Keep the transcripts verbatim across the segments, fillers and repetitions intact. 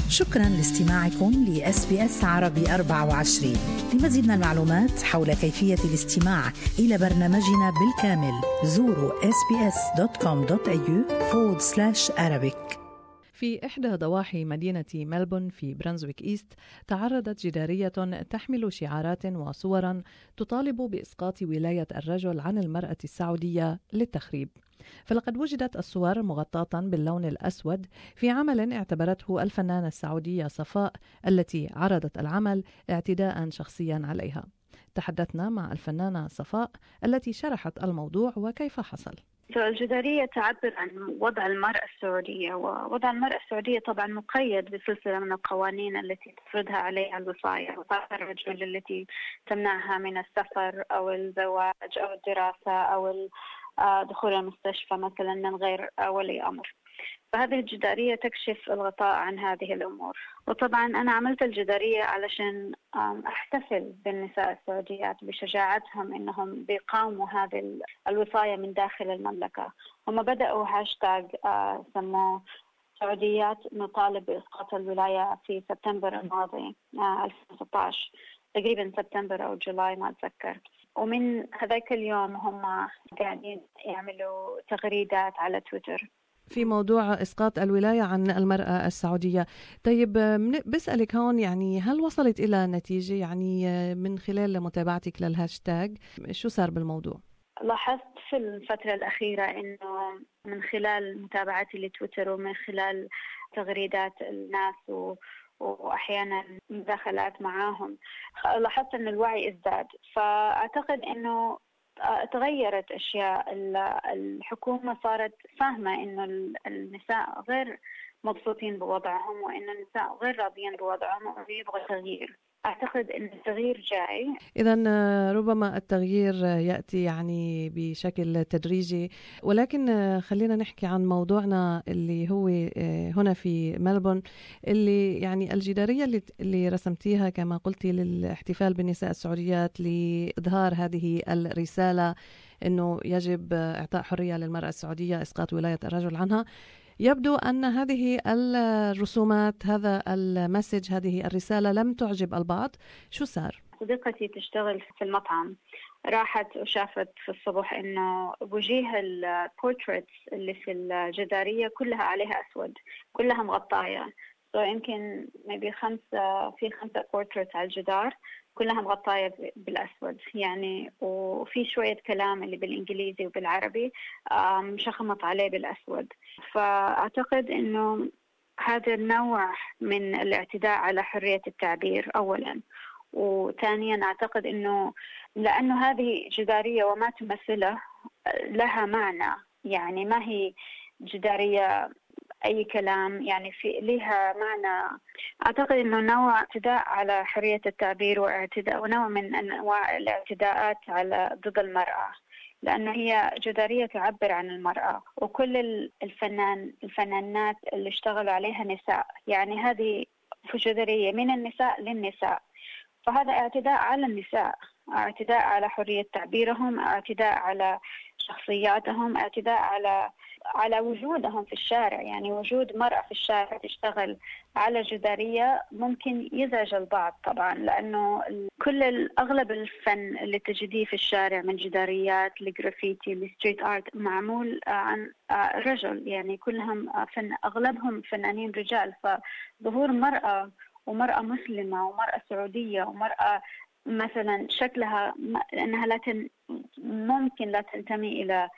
شكرا لاستماعكم ل إس بي إس عربي أربعة وعشرين. لمزيد من المعلومات حول كيفية الاستماع إلى برنامجنا بالكامل زوروا إس بي إس دوت كوم دوت إيه يو فورورد سلاش أرابيك. في إحدى ضواحي مدينة ملبون في برانزويك إيست تعرضت جدارية تحمل شعارات وصورا تطالب بإسقاط ولاية الرجل عن المرأة السعودية للتخريب. فلقد وجدت الصور مغطاة باللون الأسود في عمل اعتبرته الفنانة السعودية صفاء التي عرضت العمل اعتداء شخصيا عليها. تحدثنا مع الفنانة صفاء التي شرحت الموضوع وكيف حصل. الجدارية تعبر عن وضع المرأة السعودية، ووضع المرأة السعودية طبعا مقيد بسلسلة من القوانين التي تفرضها عليها الوصاية، وصاية الرجل التي تمنعها من السفر أو الزواج أو الدراسة أو دخول المستشفى مثلا من غير ولي أمر. فهذه الجدارية تكشف الغطاء عن هذه الأمور. وطبعا أنا عملت الجدارية علشان أحتفل بالنساء السعوديات بشجاعتهم إنهم بيقاوموا هذه الوصاية من داخل المملكة. هم بدأوا هاشتاج سموه سعوديات نطالب بإسقاط الولاية في سبتمبر الماضي ألفين وستة عشر، تقريبا سبتمبر أو جولاي ما أتذكر. ومن هذاك اليوم هم قاعدين يعملوا تغريدات على تويتر في موضوع إسقاط الولاية عن المرأة السعودية. طيب بسألك هون، يعني هل وصلت إلى نتيجة يعني من خلال متابعتك للهاشتاج؟ شو صار بالموضوع؟ لاحظت في الفترة الأخيرة إنه من خلال متابعتي لتويتر ومن خلال تغريدات الناس و وأحيانا مداخلات معاهم، لاحظت أن الوعي ازداد. فأعتقد أنه تغيرت أشياء. الحكومة صارت فاهمة أنه النساء غير مبسوطين بوضعهم وأن النساء غير راضيين بوضعهم ويبغى تغيير. أعتقد أن التغيير جاي. إذن ربما التغيير يأتي يعني بشكل تدريجي، ولكن خلينا نحكي عن موضوعنا اللي هو هنا في ملبون، اللي يعني الجدارية اللي, اللي رسمتيها كما قلتي للاحتفال بالنساء السعوديات لإظهار هذه الرسالة أنه يجب إعطاء حرية للمرأة السعودية، إسقاط ولاية الرجل عنها. يبدو أن هذه الرسومات، هذا المسج، هذه الرسالة لم تعجب البعض. شو صار؟ صديقتي تشتغل في المطعم، راحت وشافت في الصبح إنه وجيه البورتريتس اللي في الجدارية كلها عليها أسود، كلها مغطاية. so يمكن maybe خمسة في خمسة بورتريتس على الجدار كلها مغطاية بالأسود يعني، وفي شوية كلام اللي بالإنجليزي وبالعربي مشخمط عليه بالأسود. فأعتقد إنه هذا النوع من الاعتداء على حرية التعبير أولاً، وثانياً أعتقد إنه لأنه هذه جدارية وما تمثله لها معنى، يعني ما هي جدارية أي كلام، يعني في لها معنى. أعتقد إنه نوع اعتداء على حرية التعبير واعتداء ونوع من أنواع الاعتداءات على ضد المرأة، لأنه هي جدارية تعبر عن المرأة، وكل الفنان الفنانات اللي اشتغلوا عليها نساء، يعني هذه جدارية من النساء للنساء. فهذا اعتداء على النساء، اعتداء على حرية تعبيرهم، اعتداء على شخصياتهم، اعتداء على على وجودهم في الشارع. يعني وجود مرأة في الشارع تشتغل على جدارية ممكن يزعج البعض طبعا، لأنه كل أغلب الفن اللي تجديه في الشارع من جداريات لجرافيتي لستريت آرت معمول عن رجل، يعني كلهم فن، أغلبهم فنانين رجال. فظهور مرأة ومرأة مسلمة ومرأة سعودية ومرأة مثلا شكلها أنها لا تن ممكن لا تنتمي إلى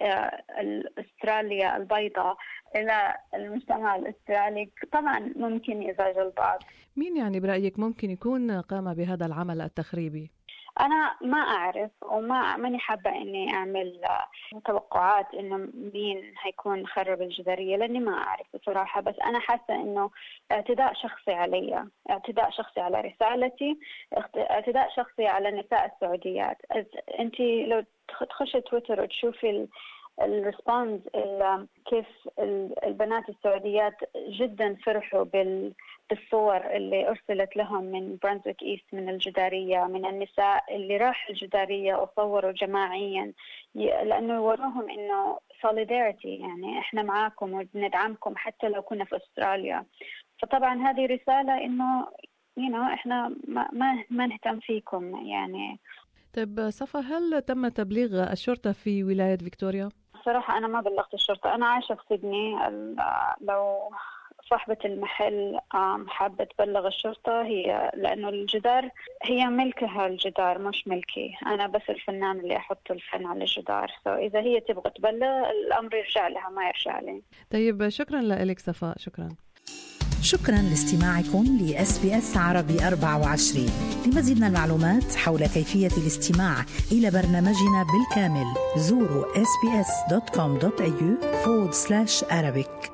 أستراليا البيضاء، إلى المجتمع الأسترالي، طبعا ممكن يزعج البعض. مين يعني برأيك ممكن يكون قام بهذا العمل التخريبي؟ أنا ما أعرف وما ماني حابة إني أعمل توقعات إنه مين هيكون خرب الجدارية، لأني ما أعرف بصراحة. بس أنا حاسة إنه اعتداء شخصي علي، اعتداء شخصي على رسالتي، اعتداء شخصي على النساء السعوديات. أنتي لو تخشي تويتر وتشوفي الريسبونس كيف البنات السعوديات جدا فرحوا بالصور اللي أرسلت لهم من برانزويك إيست، من الجدارية، من النساء اللي راحوا الجدارية وصوروا جماعيا، لأنه وروهم إنه solidarity، يعني إحنا معاكم وندعمكم حتى لو كنا في أستراليا. فطبعا هذه رسالة إنه you know إحنا ما ما, ما نهتم فيكم يعني. طيب صفا، هل تم تبليغ الشرطة في ولاية فيكتوريا؟ صراحة أنا ما بلغت الشرطة، أنا عايشة في سيدني. لو صاحبة المحل حابة تبلغ الشرطة هي، لأنه الجدار هي ملكها، الجدار مش ملكي، أنا بس الفنان اللي أحط الفن على الجدار. فإذا هي تبغى تبلغ الأمر يرجع لها ما يرجع لي. طيب شكرا لك صفاء. شكرا. شكرا لاستماعكم ل إس بي إس عربي أربعة وعشرين. لمزيد من المعلومات حول كيفية الاستماع إلى برنامجنا بالكامل زوروا إس بي إس دوت كوم دوت إيه فورورد سلاش أرابيك.